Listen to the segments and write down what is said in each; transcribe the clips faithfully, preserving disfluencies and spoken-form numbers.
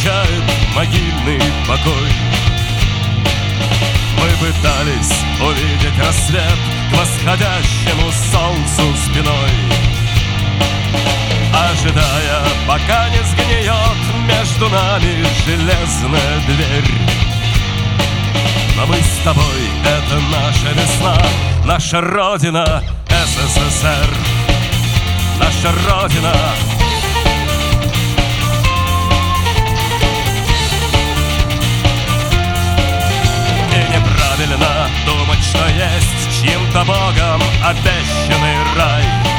встречает могильный покой. Мы пытались увидеть рассвет к восходящему солнцу спиной, ожидая, пока не сгниет между нами железная дверь. Но мы с тобой — это наша весна, наша Родина — СССР, наша Родина. И неправильно думать, что есть чьим-то богом обещанный рай.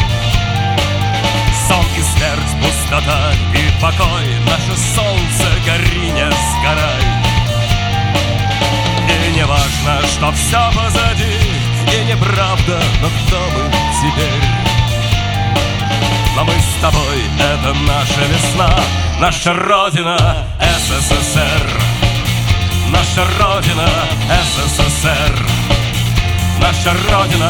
Сон и смерть, пустота и покой, наше солнце, гори, не сгорай. И не важно, что все позади, и неправда, но кто мы теперь? Но мы с тобой — это наша весна, наша Родина — СССР, наша Родина — СССР, наша Родина.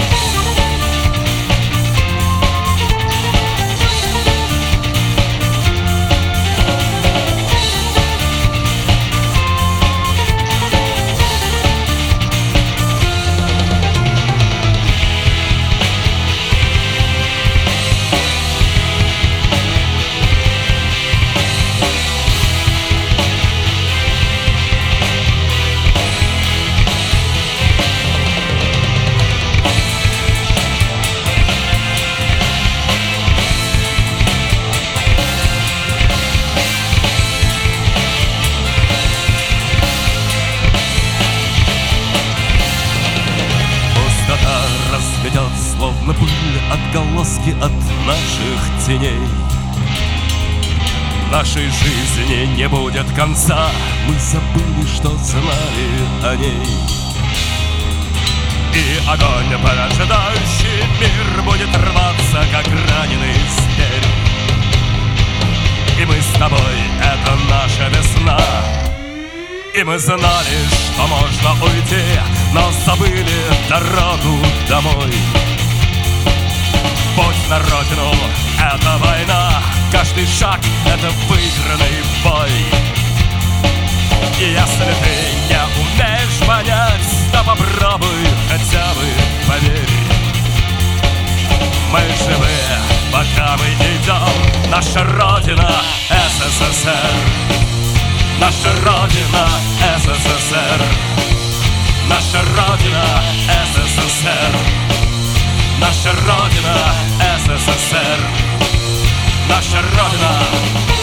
Разметет, словно пыль, отголоски от наших теней. Нашей жизни не будет конца, мы забыли, что знали о ней. И огонь, поджидающий мир, будет рваться, как раненый зверь. И мы с тобой — это наша весна. И мы знали, что можно уйти, но забыли дорогу домой. Путь на родину — это война, каждый шаг — это выигранный бой. И если ты не умеешь понять, то попробуй хотя бы поверь. Мы живы, пока мы идем, наша Родина — СССР, наша Родина — СССР, наша Родина — СССР, наша Родина — СССР, наша Родина.